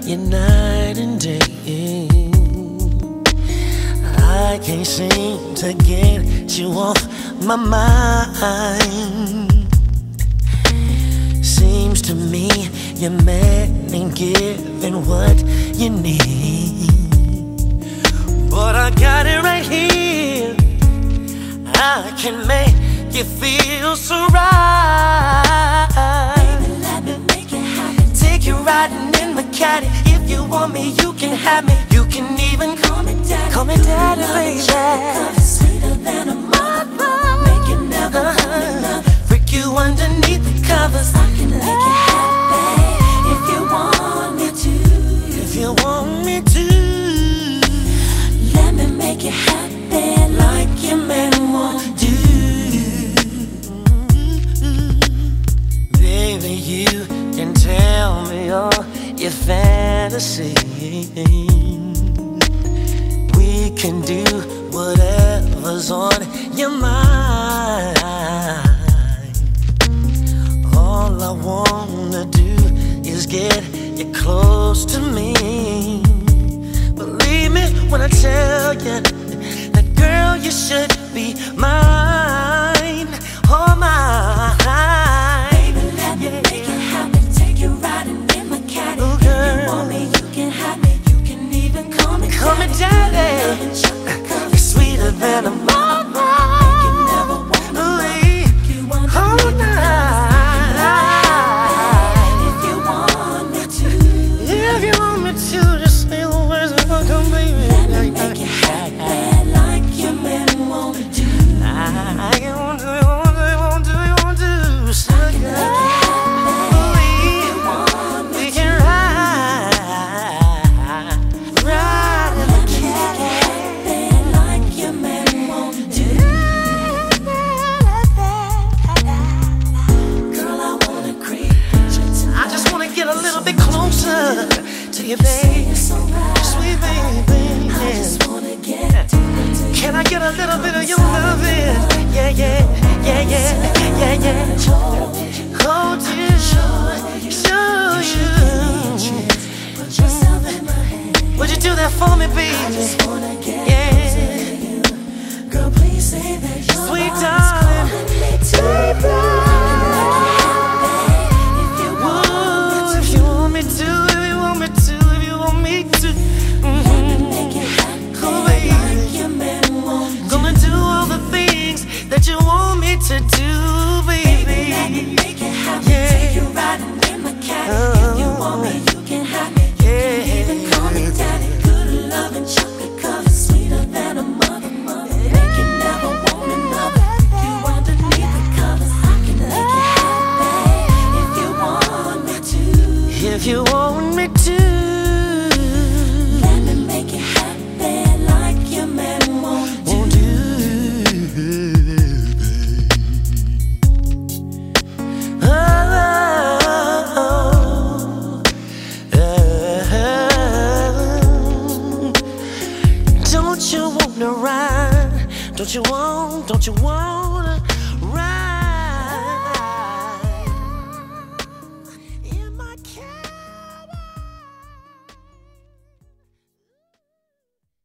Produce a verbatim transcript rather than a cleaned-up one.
you night and day. I can't seem to get you off my mind. Seems to me your man ain't giving what you need, but I got it right here. I can make you feel so right. Baby, let me make it happen. Take you riding in my caddy. If you want me, you can have me. You can even Call me daddy, call me daddy, baby. Cause it's sweeter than a mother. Make it never uh-huh. want another. Freak you underneath the covers. I can make it happen if you want me to. If you want me to, let me make it happen like your man won't do. Baby, you can tell me all your fantasy. We can do whatever's on your mind. All I wanna do is get you close to me. Believe me when I tell you that, girl, you should be mine. Oh, mine. Baby, let me make it happen. Take you riding in my caddy. Oh, if you want me, you can have me. You can even call me Call me daddy. daddy. Loving chocolate covered, You're sweeter than a mama. make it never want another. You want to All make it night. if you want me to. If you want me to, just say the words and I'll come, baby. Let me make it happen like your man won't do. I won't do, won't do, won't do, won't do. So I can make it happen if you want me we to. can ride, ride in Let the me make it happen like your man won't do. Girl, I wanna creep with you tonight. I just wanna get a little bit closer to you, baby. It's alright. Sweet baby, I yeah. just wanna get deeper to Can I get a little bit of your loving? Yeah, yeah, yeah, yeah, yeah, yeah. hold you, Hold you, show you. put yourself in my hand. Would you do that for me, I baby? just wanna get Yeah. closer to you. Girl, please say that your Sweet body's darling. calling me to if you want Ooh, me if to. you want me to, if you want me to, if you want me to. Let me Mhm. make it happen Oh, baby. like your man won't do. Gonna do all the things that you want me to do, baby. Let me make it happen. Yeah. Take you riding in my caddy. If you want me, you can have me. Yeah. Even call me daddy. Good love and chocolate covered, sweeter than a mother, mother. Make you never want another. You underneath the covers, I can make it happen if you want me to. If you want